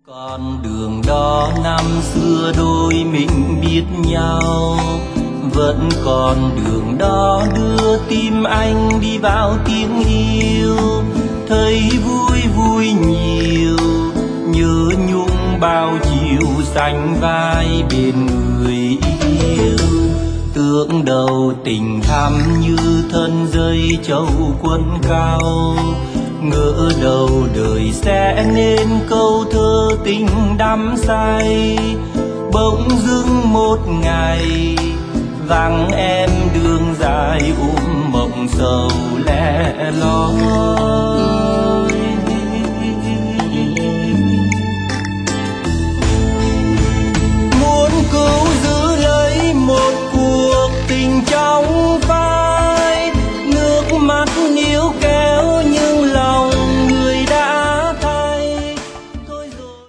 Con đường đó năm xưa đôi mình biết nhau, vẫn còn đường đó đưa tim anh đi vào tiếng yêu. Thấy vui vui nhiều, nhớ nhung bao chiều xanh vai bên người yêu. Tưởng đầu tình thắm như thân dây châu quân cao, ngỡ đầu đời sẽ nên câu thơ tình đắm say. Bỗng dưng một ngày vắng em đường dài mộng sầu lẻ loi. Muốn cứu giữ lấy một cuộc tình trong